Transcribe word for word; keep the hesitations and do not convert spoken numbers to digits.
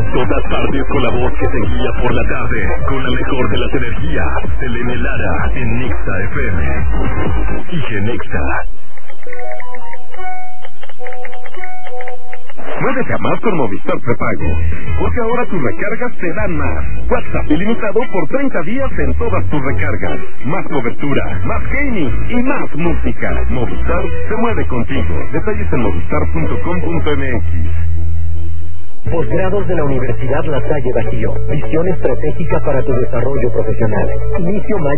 todas partes con la voz que te guía por la tarde, con la mejor de las energías. Selene Lara en Nexa F M. Sigue Nexa. Muévete a más con Movistar Prepago, porque ahora tus recargas te dan más. WhatsApp ilimitado por treinta días en todas tus recargas. Más cobertura, más gaming y más música. Movistar se mueve contigo. Detalles en movistar punto com punto m x. Posgrados de la Universidad La Salle Bajío. Visión estratégica para tu desarrollo profesional. Inicio mayo.